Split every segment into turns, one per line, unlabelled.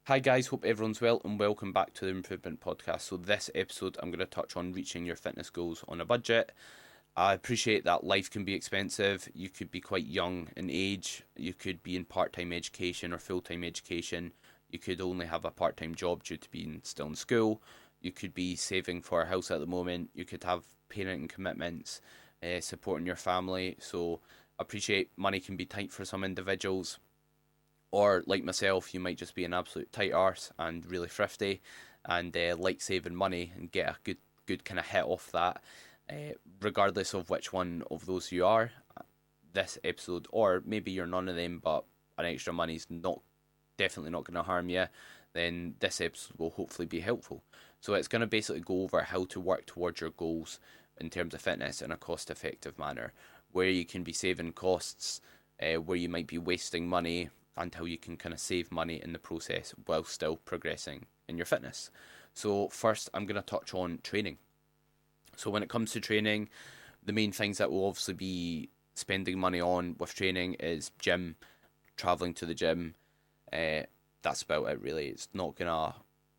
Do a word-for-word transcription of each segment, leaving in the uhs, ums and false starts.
Hi guys, hope everyone's well and welcome back to the Improvement Podcast. So this episode I'm going to touch on reaching your fitness goals on a budget. I appreciate that life can be expensive. You could be quite young in age. You could be in part-time education or full-time education. You could only have a part-time job due to being still in school. You could be saving for a house at the moment. You could have parenting commitments, uh, supporting your family. So I appreciate money can be tight for some individuals. Or like myself, you might just be an absolute tight arse and really thrifty, and uh, like saving money and get a good good kind of hit off that. Uh, regardless of which one of those you are, this episode, or maybe you're none of them, but an extra money's not definitely not going to harm you, then this episode will hopefully be helpful. So it's going to basically go over how to work towards your goals in terms of fitness in a cost-effective manner, where you can be saving costs, uh, where you might be wasting money, and how you can kind of save money in the process while still progressing in your fitness. So first, I'm going to touch on training. So when it comes to training, the main things that we'll obviously be spending money on with training is gym, traveling to the gym. Uh, that's about it really. It's not gonna,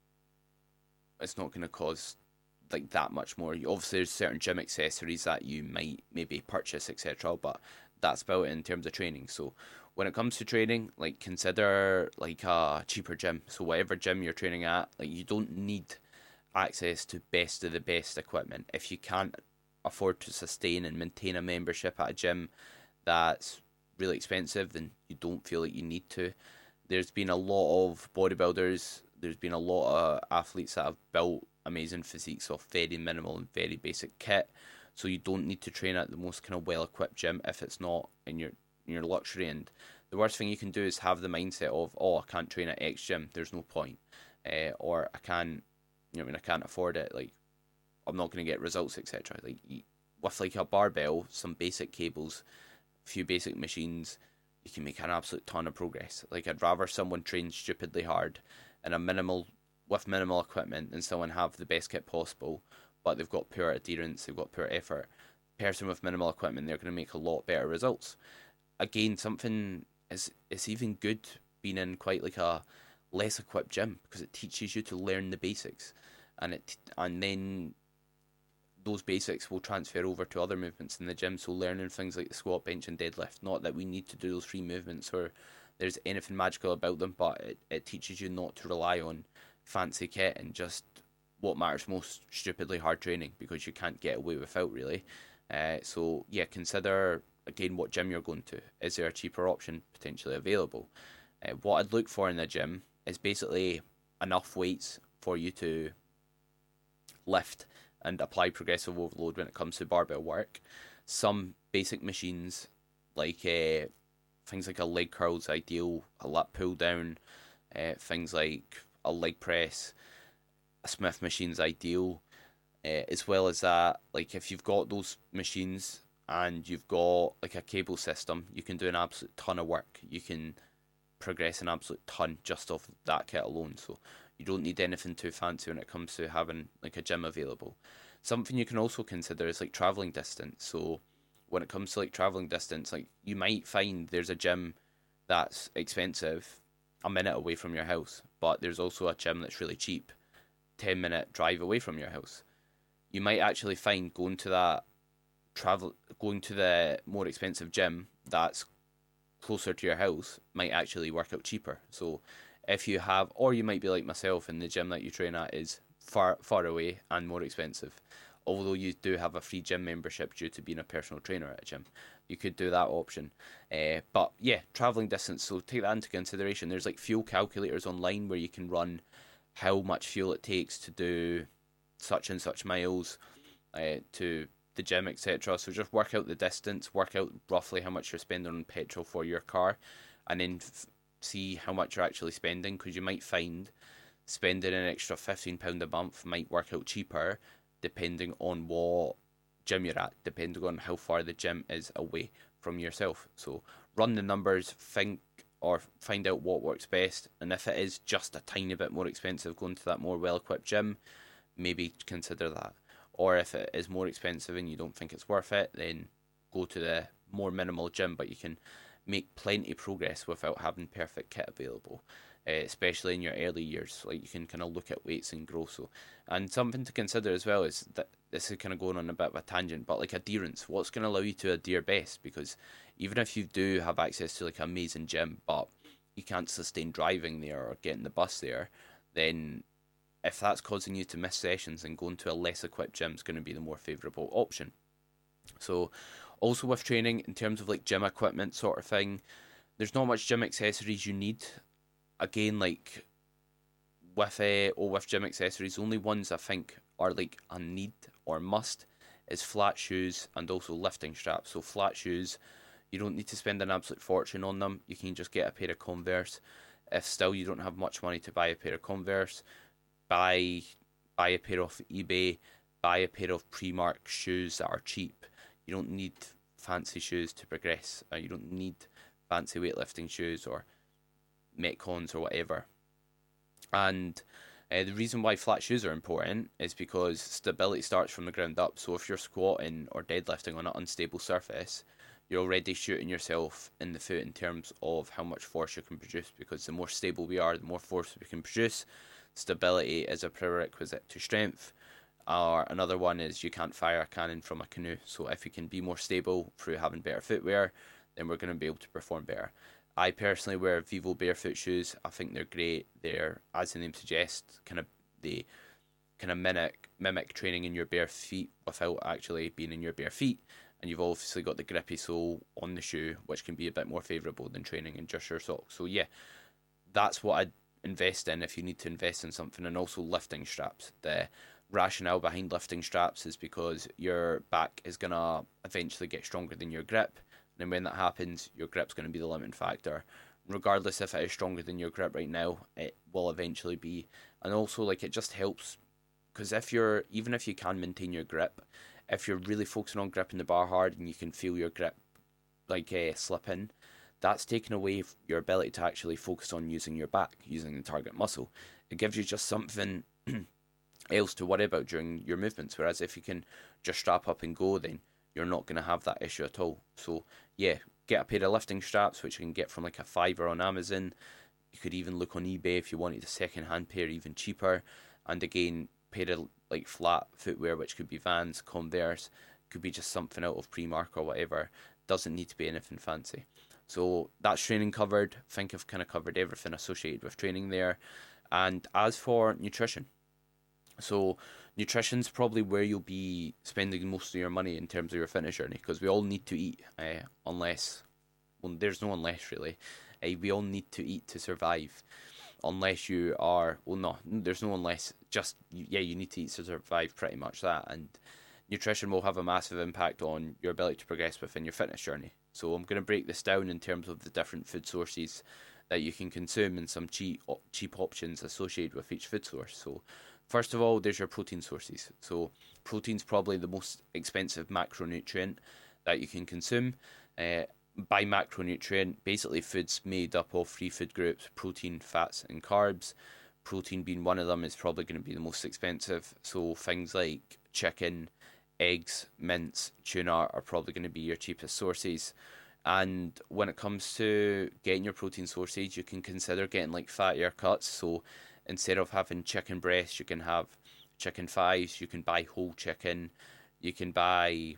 it's not gonna cause like that much more. Obviously, there's certain gym accessories that you might maybe purchase, et cetera. But that's about it in terms of training. So when it comes to training, like consider like a cheaper gym. So whatever gym you're training at, like you don't need access to best of the best equipment. If you can't afford to sustain and maintain a membership at a gym that's really expensive, then you don't feel like you need to. There's been a lot of bodybuilders, there's been a lot of athletes that have built amazing physiques off very minimal and very basic kit. So you don't need to train at the most kind of well equipped gym if it's not in your in your luxury. And the worst thing you can do is have the mindset of, oh, I can't train at X gym, there's no point, uh, or I can't, you know, I mean, I can't afford it. Like, I'm not going to get results, et cetera. Like, with like a barbell, some basic cables, a few basic machines, you can make an absolute ton of progress. Like, I'd rather someone train stupidly hard and a minimal with minimal equipment than someone have the best kit possible, but they've got poor adherence, they've got poor effort. Person with minimal equipment, they're going to make a lot better results. Again, something is it's even good being in quite like a less equipped gym because it teaches you to learn the basics, and it and then those basics will transfer over to other movements in the gym. So learning things like the squat, bench, and deadlift. Not that we need to do those three movements or there's anything magical about them, but it, it teaches you not to rely on fancy kit and just what matters most, stupidly hard training, because you can't get away without really. Uh, so yeah, consider again what gym you're going to. Is there a cheaper option potentially available? Uh, what I'd look for in the gym is basically enough weights for you to lift and apply progressive overload when it comes to barbell work. Some basic machines like uh, things like a leg curl is ideal, a lat pull down, uh, things like a leg press, a Smith machine's ideal. Uh, as well as that, like if you've got those machines and you've got like a cable system, you can do an absolute ton of work. You can progress an absolute ton just off that kit alone. So you don't need anything too fancy when it comes to having like a gym available. Something you can also consider is like traveling distance. So when it comes to like traveling distance, like you might find there's a gym that's expensive a minute away from your house, but there's also a gym that's really cheap, ten minute drive away from your house. You might actually find going to that travel going to the more expensive gym that's closer to your house might actually work out cheaper. So if you have, or you might be like myself and the gym that you train at is far far away and more expensive, although you do have a free gym membership due to being a personal trainer at a gym, you could do that option. Uh, but yeah, traveling distance, so take that into consideration. There's like fuel calculators online where you can run how much fuel it takes to do such and such miles uh, to the gym, et cetera. So just work out the distance, work out roughly how much you're spending on petrol for your car, and then f- see how much you're actually spending, because you might find spending an extra fifteen pounds a month might work out cheaper depending on what gym you're at, depending on how far the gym is away from yourself. So run the numbers, think or find out what works best, and if it is just a tiny bit more expensive going to that more well equipped gym, maybe consider that. Or if it is more expensive and you don't think it's worth it, then go to the more minimal gym, but you can make plenty of progress without having perfect kit available. uh, especially in your early years. Like you can kind of look at weights and grow. So, and something to consider as well is that this is kind of going on a bit of a tangent, but like adherence, what's going to allow you to adhere best? Because even if you do have access to like an amazing gym, but you can't sustain driving there or getting the bus there, then if that's causing you to miss sessions, then going to a less equipped gym is going to be the more favourable option. So, also with training, in terms of like gym equipment sort of thing, there's not much gym accessories you need. Again, like with uh, oh, with gym accessories, only ones I think are like a need or must is flat shoes and also lifting straps. So flat shoes, you don't need to spend an absolute fortune on them. You can just get a pair of Converse. If still you don't have much money to buy a pair of Converse, buy buy a pair off eBay, buy a pair of Primark shoes that are cheap. You don't need fancy shoes to progress. Uh, you don't need fancy weightlifting shoes or Metcons or whatever. And uh, the reason why flat shoes are important is because stability starts from the ground up. So if you're squatting or deadlifting on an unstable surface, you're already shooting yourself in the foot in terms of how much force you can produce, because the more stable we are, the more force we can produce. Stability is a prerequisite to strength. Or another one is you can't fire a cannon from a canoe. So if you can be more stable through having better footwear, then we're going to be able to perform better. I personally wear Vivo barefoot shoes. I think they're great. They're, as the name suggests, kind of they kind of mimic mimic training in your bare feet without actually being in your bare feet. And you've obviously got the grippy sole on the shoe, which can be a bit more favourable than training in just your socks. So yeah, that's what I'd invest in if you need to invest in something. And also lifting straps. The rationale behind lifting straps is because your back is going to eventually get stronger than your grip. And when that happens, your grip's going to be the limiting factor. Regardless if it is stronger than your grip right now, it will eventually be. And also, like, it just helps, because if you're, even if you can maintain your grip, if you're really focusing on gripping the bar hard and you can feel your grip, like, uh, slip in, that's taking away your ability to actually focus on using your back, using the target muscle. It gives you just something else to worry about during your movements. Whereas if you can just strap up and go, then you're not going to have that issue at all. So yeah, get a pair of lifting straps, which you can get from like a fiver on Amazon. You could even look on eBay if you wanted a second hand pair, even cheaper. And again, pair of like flat footwear, which could be Vans, Converse, could be just something out of Primark or whatever. Doesn't need to be anything fancy. So that's training covered. I think I've kind of covered everything associated with training there. And as for nutrition, so nutrition's probably where you'll be spending most of your money in terms of your fitness journey, because we all need to eat, uh, unless, well, there's no unless really. Uh, we all need to eat to survive, unless you are, well, no, there's no unless, just, yeah, you need to eat to survive, pretty much that. And nutrition will have a massive impact on your ability to progress within your fitness journey. So I'm going to break this down in terms of the different food sources that you can consume and some cheap cheap options associated with each food source. So first of all, there's your protein sources. So protein's probably the most expensive macronutrient that you can consume. Uh, by macronutrient, basically foods made up of three food groups: protein, fats, and carbs. Protein being one of them is probably going to be the most expensive. So things like chicken, eggs, mince, tuna are probably going to be your cheapest sources. And when it comes to getting your protein sources, you can consider getting like fattier cuts. So instead of having chicken breasts, you can have chicken thighs. You can buy whole chicken. You can buy,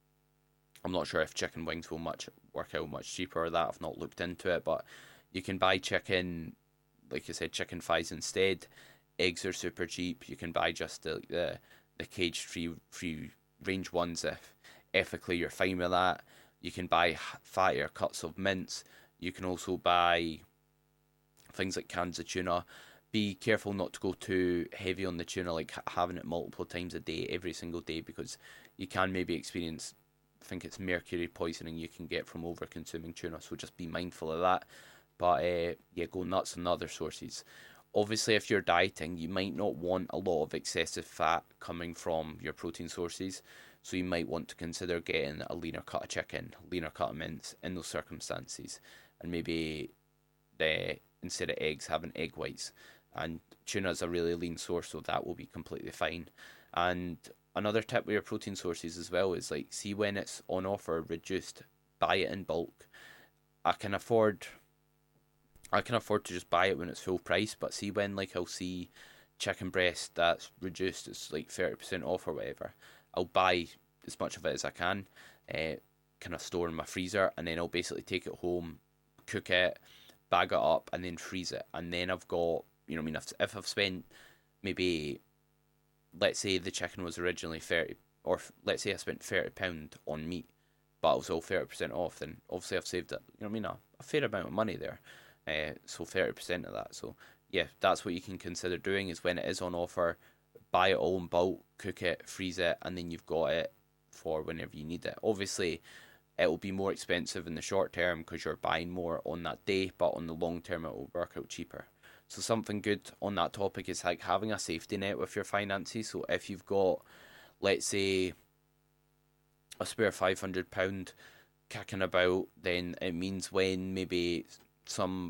I'm not sure if chicken wings will much work out much cheaper or that. I've not looked into it, but you can buy chicken, like I said, chicken thighs instead. Eggs are super cheap. You can buy just the the, the cage free free range ones if ethically you're fine with that. You can buy fattier cuts of mince. You can also buy things like cans of tuna. Be careful not to go too heavy on the tuna, like having it multiple times a day, every single day, because you can maybe experience, I think it's mercury poisoning you can get from over consuming tuna. So just be mindful of that. But uh, yeah, go nuts on other sources. Obviously, if you're dieting, you might not want a lot of excessive fat coming from your protein sources. So you might want to consider getting a leaner cut of chicken, leaner cut of mince in those circumstances. And maybe the, instead of eggs, having egg whites. And tuna is a really lean source, so that will be completely fine. And another tip with your protein sources as well is like, see when it's on offer, reduced, buy it in bulk. I can afford, I can afford to just buy it when it's full price. But see, when like I'll see chicken breast that's reduced, it's like thirty percent off or whatever, I'll buy as much of it as I can, uh, kind of store in my freezer, and then I'll basically take it home, cook it, bag it up, and then freeze it. And then I've got, you know, what I mean, if, if I've spent maybe, let's say the chicken was originally thirty, or let's say I spent thirty pound on meat, but it was all thirty percent off, then obviously I've saved it, you know what I mean, a, a fair amount of money there. Uh, so thirty percent of that. So yeah, that's what you can consider doing, is when it is on offer, buy it all in bulk, cook it, freeze it, and then you've got it for whenever you need it. Obviously, it will be more expensive in the short term because you're buying more on that day, but on the long term, it will work out cheaper. So something good on that topic is like having a safety net with your finances. So if you've got, let's say, a spare five hundred pound kicking about, then it means when maybe some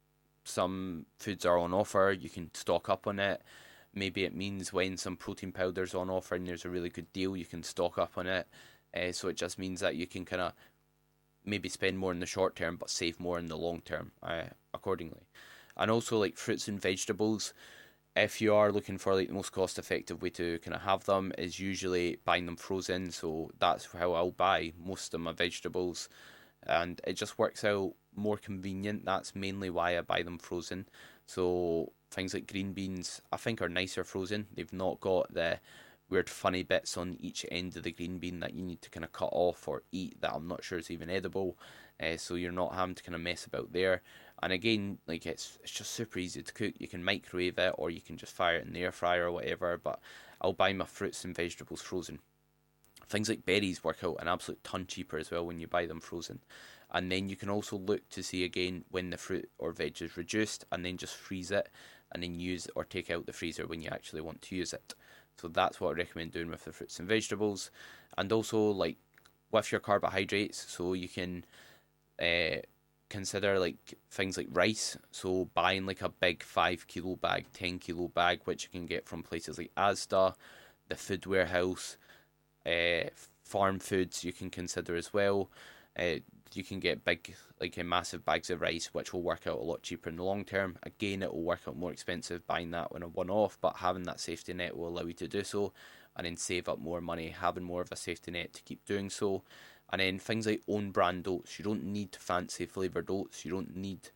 some foods are on offer, you can stock up on it. Maybe it means when some protein powder's on offer and there's a really good deal, you can stock up on it. Uh, so it just means that you can kind of maybe spend more in the short term but save more in the long term, uh, accordingly. And also like fruits and vegetables, if you are looking for like the most cost effective way to kind of have them, is usually buying them frozen. So that's how I'll buy most of my vegetables, and it just works out more convenient. That's mainly why I buy them frozen. So things like green beans, I think, are nicer frozen. They've not got the weird funny bits on each end of the green bean that you need to kind of cut off or eat that I'm not sure is even edible. Uh, so you're not having to kind of mess about there. And again, like it's it's just super easy to cook. You can microwave it or you can just fire it in the air fryer or whatever. But I'll buy my fruits and vegetables frozen. Things like berries work out an absolute ton cheaper as well when you buy them frozen. And then you can also look to see again when the fruit or veg is reduced, and then just freeze it and then use or take out the freezer when you actually want to use it. So that's what I recommend doing with the fruits and vegetables. And also like with your carbohydrates, so you can uh, consider like things like rice. So buying like a big five kilo bag, ten kilo bag, which you can get from places like Asda, the Food Warehouse, uh, farm foods you can consider as well. Uh, you can get big, like uh, massive bags of rice, which will work out a lot cheaper in the long term. Again, it will work out more expensive buying that when a one off, but having that safety net will allow you to do so, and then save up more money, having more of a safety net to keep doing so. And then things like own brand oats, you don't need fancy flavoured oats, you don't need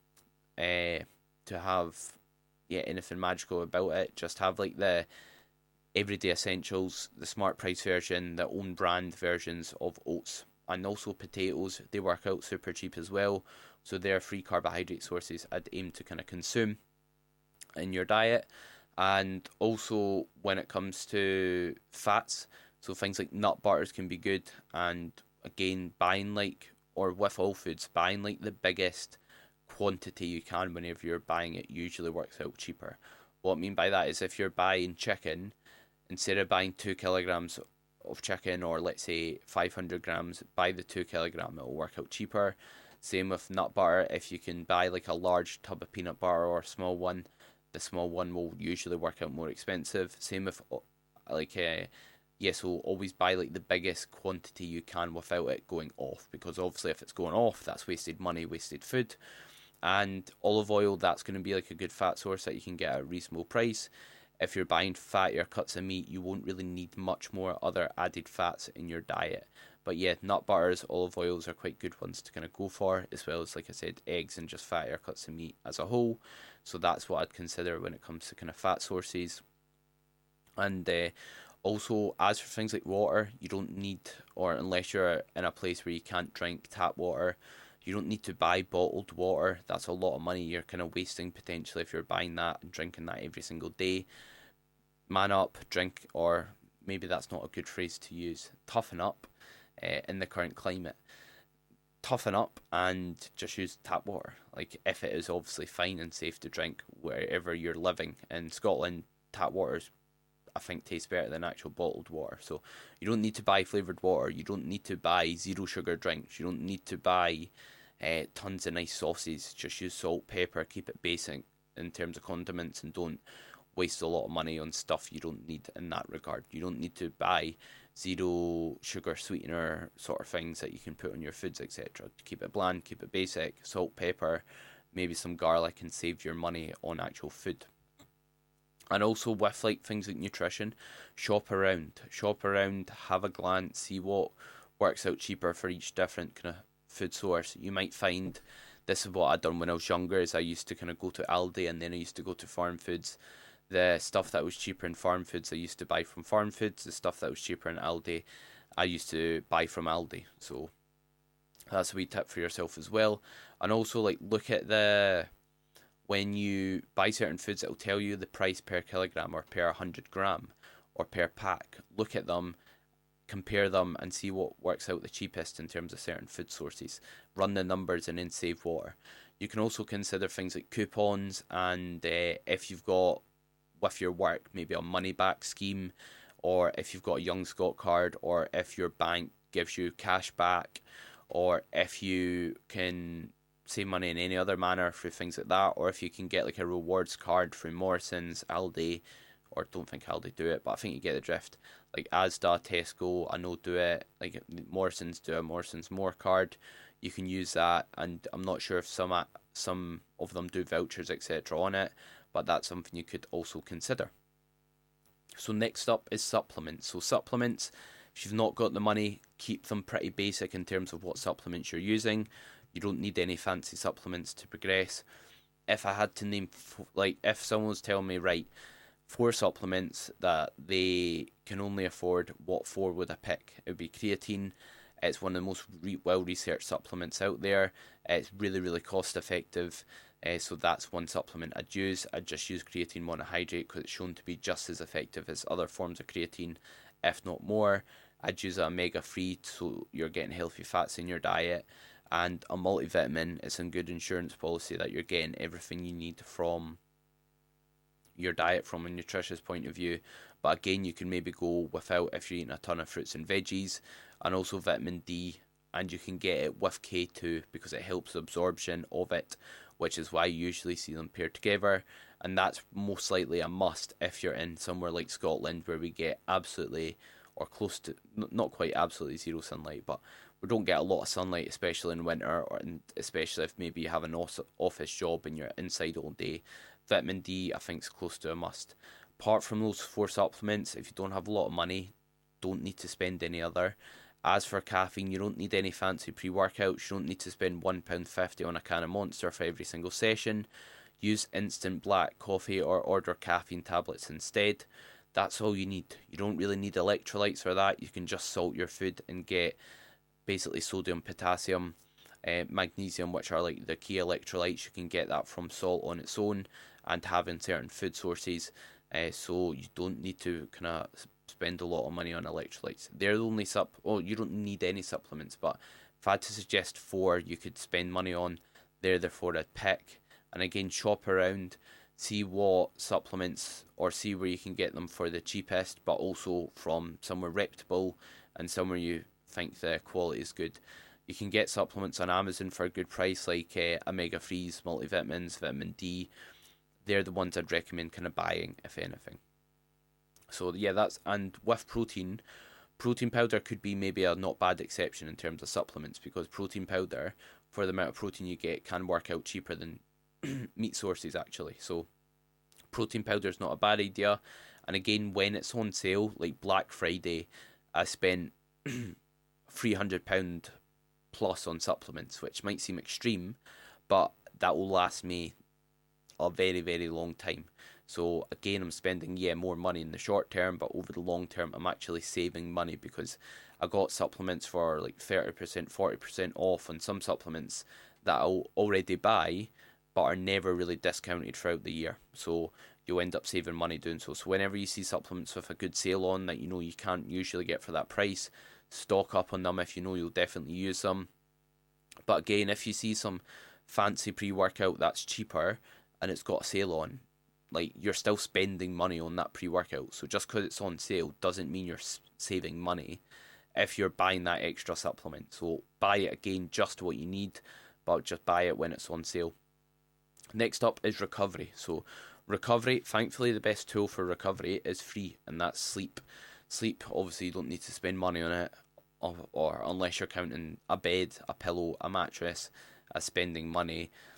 uh, to have yeah anything magical about it. Just have like the everyday essentials, the smart price version, the own brand versions of oats. And also potatoes, they work out super cheap as well. So they're free carbohydrate sources I'd aim to kind of consume in your diet. And also when it comes to fats, so things like nut butters can be good. And again, buying like, or with all foods, buying like the biggest quantity you can whenever you're buying it usually works out cheaper. What I mean by that is if you're buying chicken, instead of buying two kilograms of chicken, or let's say five hundred grams, buy the two kilogram, it'll work out cheaper. Same with nut butter. If you can buy like a large tub of peanut butter or a small one, the small one will usually work out more expensive. Same with like uh, yeah, so always buy like the biggest quantity you can without it going off, because obviously if it's going off, that's wasted money, wasted food. And olive oil, that's going to be like a good fat source that you can get at a reasonable price. If you're buying fattier cuts of meat, you won't really need much more other added fats in your diet. But yeah, nut butters, olive oils are quite good ones to kind of go for, as well as, like I said, eggs and just fattier cuts of meat as a whole. So that's what I'd consider when it comes to kind of fat sources. And uh, also, as for things like water, you don't need, or unless you're in a place where you can't drink tap water, you don't need to buy bottled water. That's a lot of money you're kind of wasting potentially if you're buying that and drinking that every single day. Man up, drink, or maybe that's not a good phrase to use, toughen up uh, in the current climate. Toughen up and just use tap water. Like, if it is obviously fine and safe to drink wherever you're living. In Scotland, tap water is, I think, tastes better than actual bottled water. So you don't need to buy flavoured water. You don't need to buy zero sugar drinks. You don't need to buy uh, tons of nice sauces. Just use salt, pepper, keep it basic in terms of condiments, and don't waste a lot of money on stuff you don't need in that regard. You don't need to buy zero sugar sweetener sort of things that you can put on your foods, et cetera. Keep it bland, keep it basic, salt, pepper, maybe some garlic, and save your money on actual food. And also with like things like nutrition, shop around, shop around, have a glance, see what works out cheaper for each different kind of food source. You might find, this is what I'd done when I was younger, is I used to kind of go to Aldi and then I used to go to Farm Foods. The stuff that was cheaper in Farm Foods I used to buy from Farm Foods. The stuff that was cheaper in Aldi I used to buy from Aldi. So that's a wee tip for yourself as well. And also, like, look at the, when you buy certain foods, it'll tell you the price per kilogram or per one hundred gram or per pack. Look at them, compare them, and see what works out the cheapest in terms of certain food sources. Run the numbers and then save water. You can also consider things like coupons, and uh, if you've got, with your work, maybe a money back scheme, or if you've got a Young Scot card, or if your bank gives you cash back, or if you can save money in any other manner through things like that, or if you can get like a rewards card through Morrison's, Aldi, or don't think Aldi do it, but I think you get the drift. Like Asda, Tesco, I know do it. Like Morrison's do a Morrison's More card. You can use that, and I'm not sure if some some of them do vouchers, et cetera on it, but that's something you could also consider. So next up is supplements. So supplements, if you've not got the money, keep them pretty basic in terms of what supplements you're using. You don't need any fancy supplements to progress. If I had to name, like, if someone was telling me, right, four supplements that they can only afford, what four would I pick? It would be creatine. It's one of the most re- well-researched supplements out there. It's really, really cost-effective. Uh, so that's one supplement I'd use. I'd just use creatine monohydrate because it's shown to be just as effective as other forms of creatine, if not more. I'd use a omega three, so you're getting healthy fats in your diet. And a multivitamin is a good insurance policy that you're getting everything you need from your diet from a nutritious point of view. But again, you can maybe go without if you're eating a ton of fruits and veggies. And also vitamin D, and you can get it with K two because it helps absorption of it, which is why you usually see them paired together. And that's most likely a must if you're in somewhere like Scotland, where we get absolutely, or close to, not quite absolutely zero sunlight, but we don't get a lot of sunlight, especially in winter, or especially if maybe you have an office job and you're inside all day. Vitamin D, I think, is close to a must. Apart from those four supplements, if you don't have a lot of money, don't need to spend any other. As for caffeine, you don't need any fancy pre-workouts. You don't need to spend one pound fifty on a can of Monster for every single session. Use instant black coffee or order caffeine tablets instead. That's all you need. You don't really need electrolytes for that. You can just salt your food and get basically sodium, potassium, uh, magnesium, which are like the key electrolytes. You can get that from salt on its own and having certain food sources. Uh, so you don't need to kind of spend a lot of money on electrolytes. They're the only sup. Oh, you don't need any supplements, but if I had to suggest four you could spend money on, they're the four I'd pick. And again, shop around, see what supplements, or see where you can get them for the cheapest, but also from somewhere reputable and somewhere you think the quality is good. You can get supplements on Amazon for a good price, like uh, omega threes, multivitamins, vitamin D. They're the ones I'd recommend kind of buying, if anything. So yeah, that's, and with protein, protein powder could be maybe a not bad exception in terms of supplements, because protein powder, for the amount of protein you get, can work out cheaper than meat sources actually. So protein powder is not a bad idea. And again, when it's on sale, like Black Friday, I spent three hundred pounds plus on supplements, which might seem extreme, but that will last me a very, very long time. So again, I'm spending, yeah, more money in the short term, but over the long term, I'm actually saving money because I got supplements for like thirty percent, forty percent off on some supplements that I'll already buy, but are never really discounted throughout the year. So you'll end up saving money doing so. So whenever you see supplements with a good sale on that you know you can't usually get for that price, stock up on them if you know you'll definitely use them. But again, if you see some fancy pre-workout that's cheaper and it's got a sale on, like, you're still spending money on that pre-workout. So just because it's on sale doesn't mean you're saving money if you're buying that extra supplement. So buy it again just what you need, but just buy it when it's on sale. Next up is recovery. So recovery, thankfully the best tool for recovery is free, and that's sleep. Sleep, obviously you don't need to spend money on it, or, or unless you're counting a bed, a pillow, a mattress as spending money.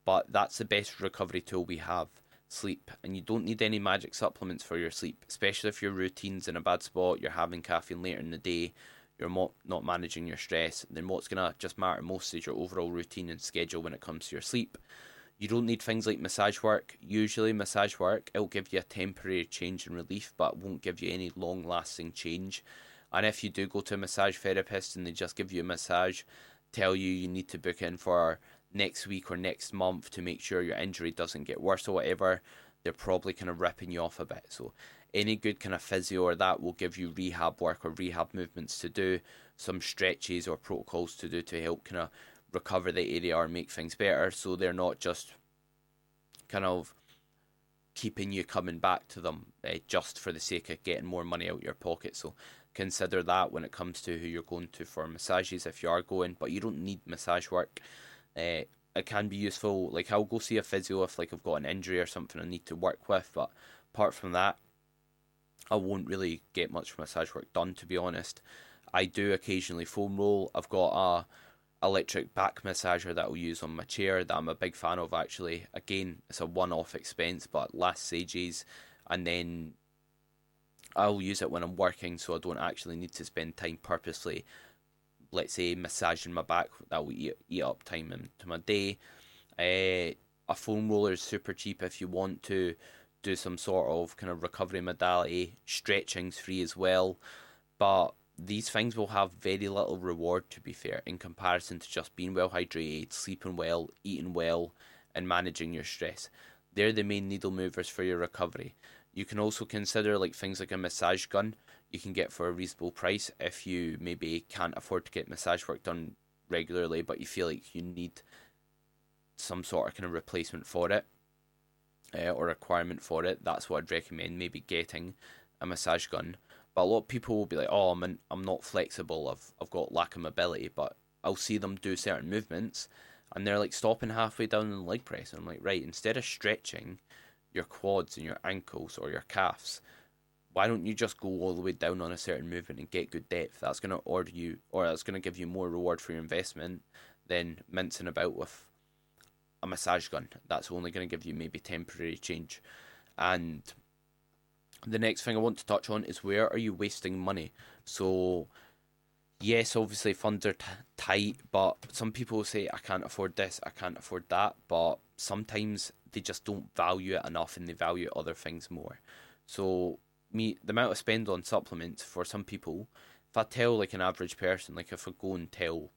but that's the best recovery tool we have. Sleep. And you don't need any magic supplements for your sleep, especially if your routine's in a bad spot, you're having caffeine later in the day, you're mo- not managing your stress. Then what's going to just matter most is your overall routine and schedule when it comes to your sleep. You don't need things like massage work. Usually massage work, it'll give you a temporary change and relief, but won't give you any long lasting change. And if you do go to a massage therapist and they just give you a massage, tell you you need to book in for next week or next month to make sure your injury doesn't get worse or whatever, they're probably kind of ripping you off a bit. So any good kind of physio or that will give you rehab work or rehab movements to do, some stretches or protocols to do to help kind of recover the area or make things better, so they're not just kind of keeping you coming back to them uh, just for the sake of getting more money out of your pocket. So consider that when it comes to who you're going to for massages if you are going, but you don't need massage work. Uh, it can be useful. Like, I'll go see a physio if like I've got an injury or something I need to work with, but apart from that, I won't really get much massage work done, to be honest. I do occasionally foam roll. I've got a electric back massager that I'll use on my chair that I'm a big fan of, actually. Again, it's a one-off expense, but lasts ages, and then I'll use it when I'm working, so I don't actually need to spend time purposely, let's say, massaging my back. That will eat, eat up time into my day. Uh, a foam roller is super cheap if you want to do some sort of kind of recovery modality. Stretching's free as well, but these things will have very little reward, to be fair, in comparison to just being well hydrated, sleeping well, eating well, and managing your stress. They're the main needle movers for your recovery. You can also consider like things like a massage gun you can get for a reasonable price if you maybe can't afford to get massage work done regularly, but you feel like you need some sort of kind of replacement for it, uh, or requirement for it. That's what I'd recommend, maybe getting a massage gun. But a lot of people will be like, oh, I'm, in, I'm not flexible, I've, I've got lack of mobility, but I'll see them do certain movements and they're like stopping halfway down in the leg press. And I'm like, right, instead of stretching your quads and your ankles or your calves, why don't you just go all the way down on a certain movement and get good depth? That's going to order you, or that's going to give you more reward for your investment than mincing about with a massage gun. That's only going to give you maybe temporary change. And the next thing I want to touch on is, where are you wasting money? So yes, obviously funds are t- tight, but some people say, I can't afford this, I can't afford that, but sometimes they just don't value it enough and they value other things more. So me, the amount I spend on supplements, for some people, if I tell like an average person, like if I go and tell,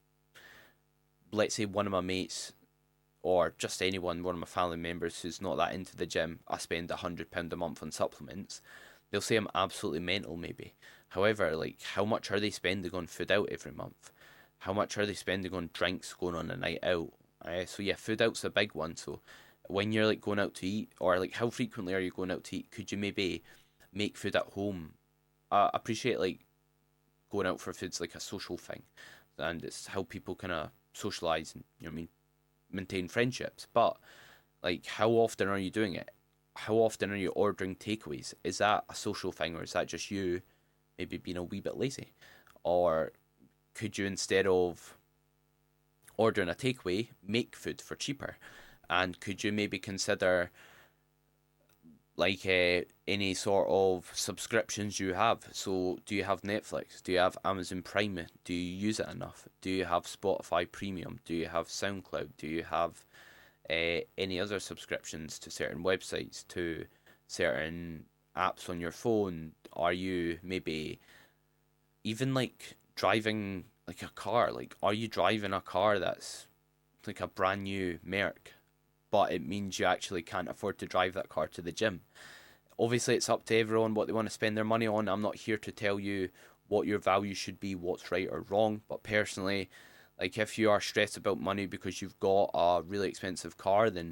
let's say one of my mates, or just anyone, one of my family members who's not that into the gym, I spend a hundred pound a month on supplements, they'll say I'm absolutely mental maybe. However, like, how much are they spending on food out every month? How much are they spending on drinks, going on a night out? Uh, so yeah, food out's a big one. So when you're like going out to eat, or like how frequently are you going out to eat? Could you maybe make food at home? I appreciate like going out for food's like a social thing, and it's how people kind of socialize and, you know what I mean, maintain friendships. But like, how often are you doing it? How often are you ordering takeaways? Is that a social thing, or is that just you maybe being a wee bit lazy? Or could you, instead of ordering a takeaway, make food for cheaper? And could you maybe consider like uh, any sort of subscriptions you have? So do you have Netflix? Do you have Amazon Prime? Do you use it enough? Do you have Spotify Premium? Do you have SoundCloud? Do you have uh, any other subscriptions to certain websites, to certain apps on your phone? Are you maybe even like driving like a car? Like, are you driving a car that's like a brand new Merc, but it means you actually can't afford to drive that car to the gym? Obviously, it's up to everyone what they want to spend their money on. I'm not here to tell you what your value should be, what's right or wrong, but personally, like, if you are stressed about money because you've got a really expensive car, then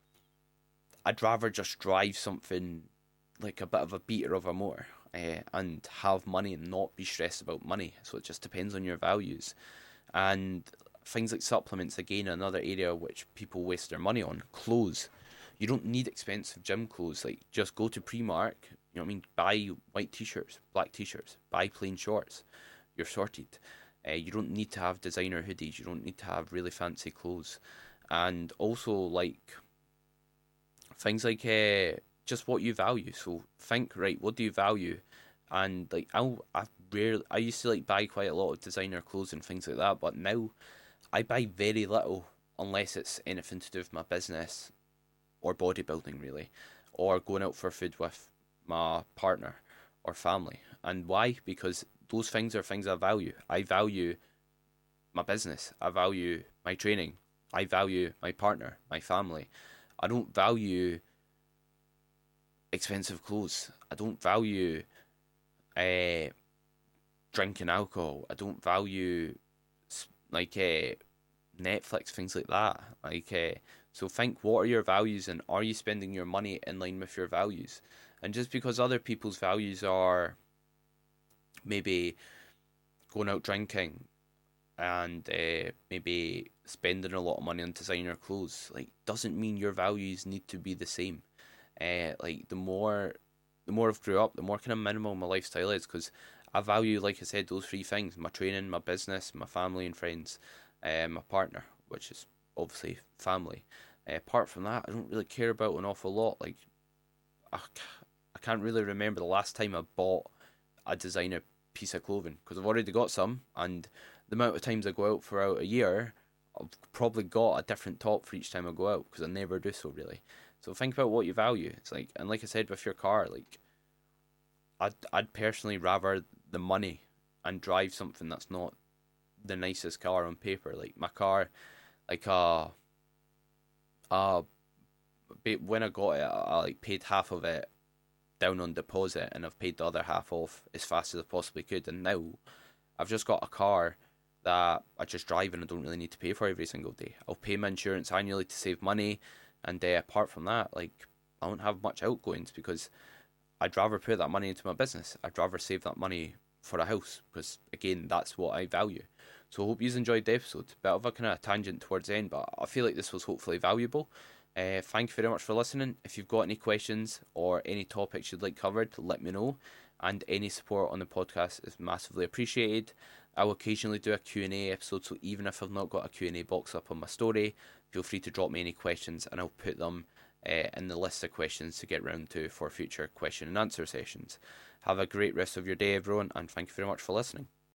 I'd rather just drive something like a bit of a beater of a motor, uh, and have money and not be stressed about money. So it just depends on your values. And things like supplements, again, another area which people waste their money on. Clothes. You don't need expensive gym clothes. Like, just go to Primark, you know what I mean, buy white t-shirts, black t-shirts, buy plain shorts. You're sorted. Uh, you don't need to have designer hoodies. You don't need to have really fancy clothes. and also like things like uh, just what you value. So think, right, what do you value? And like I'll I rarely I used to like buy quite a lot of designer clothes and things like that, but now I buy very little unless it's anything to do with my business or bodybuilding really, or going out for food with my partner or family. And why? Because those things are things I value. I value my business. I value my training. I value my partner, my family. I don't value expensive clothes. I don't value uh, drinking alcohol. I don't value like uh, Netflix, things like that. Like, uh, so think, what are your values, and are you spending your money in line with your values? And just because other people's values are maybe going out drinking and uh, maybe spending a lot of money on designer clothes, like doesn't mean your values need to be the same. Uh, like the more, the more I've grew up, the more kind of minimal my lifestyle is, because I value, like I said, those three things: my training, my business, my family and friends, uh, my partner, which is obviously family. Uh, apart from that, I don't really care about an awful lot. Like I, I can't really remember the last time I bought a designer piece of clothing, because I've already got some, and the amount of times I go out for out a year, I've probably got a different top for each time I go out, because I never do so really. So think about what you value. It's like, and like I said with your car, like I'd I'd personally rather the money and drive something that's not the nicest car on paper. Like my car, like uh uh when I got it, I, I like paid half of it down on deposit, and I've paid the other half off as fast as I possibly could. And now I've just got a car that I just drive and I don't really need to pay for every single day. I'll pay my insurance annually to save money, and uh, apart from that, like I don't have much outgoings, because I'd rather put that money into my business. I'd rather save that money for a house, because again, that's what I value. So I hope you enjoyed the episode. Bit of a kind of tangent towards the end, but I feel like this was hopefully valuable. Uh, thank you very much for listening. If you've got any questions or any topics you'd like covered, let me know. And any support on the podcast is massively appreciated. I'll occasionally do a Q and A episode, so even if I've not got a Q and A box up on my story, feel free to drop me any questions and I'll put them uh, in the list of questions to get round to for future question and answer sessions. Have a great rest of your day, everyone, and thank you very much for listening.